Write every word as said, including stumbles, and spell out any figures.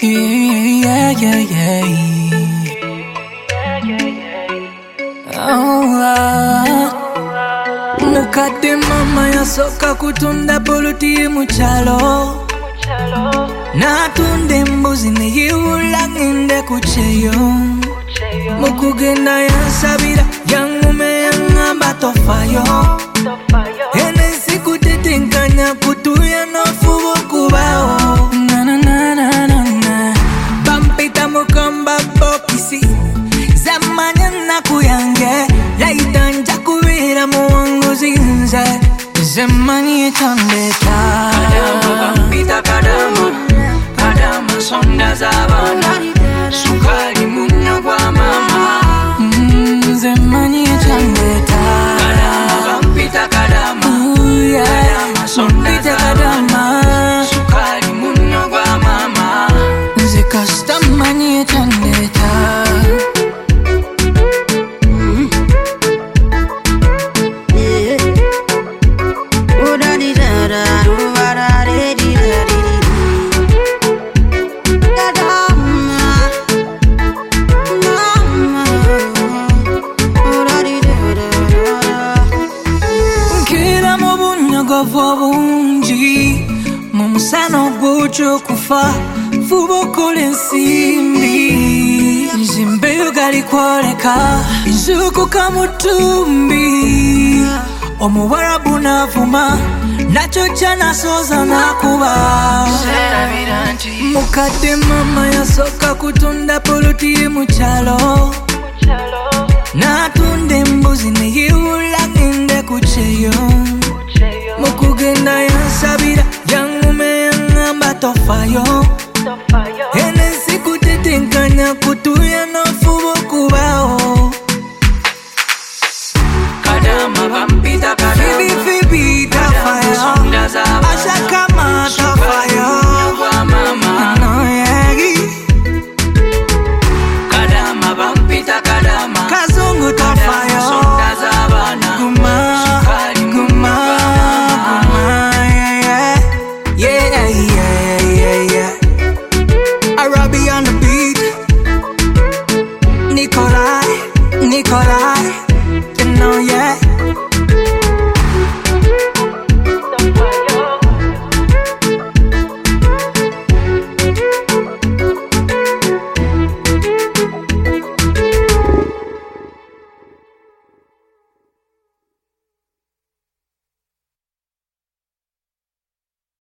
Yeah, yeah, yeah. Oh, ah. Mukadde mama yasoka kutunda poloti muchalo. Natunda embuzi neyiwula ngende kucheyo. Mukugenda yansabira yangume yangamba tofayo. Ene sikutetenkanya kutuya nofuba okubao. Na na na na na na. Bampita mukamba bokisi zamanya nakuyange laita nja kubeera muwanguzi nze zemanyi ekyandeta. Kadama bampita kadama, kadama sonda z'abaana, sukali munna gwa mama. Mm, zemanyi ekyandeta. Kadama bampita kadama, kadama sonda z'abaana, sukali munna gwa mama. Nze kasita mmanyi ekyandeta. Obungi mumusana ogw'okyo kufa fuba okola ensimbi nzimbeyo gali kwoleka nzuukuka mutumbi omuwarabu navuma nakyo kyanasoza nakuba. Mukadde mama yasoka kutunda poloti mukyalo natunda embuzi neyiwula ngende kucheyo. Mukugenda yansabira yangume yangamba tofayo. Ene sikutetenkanya kutuya nofuba okubao. Kadama bampita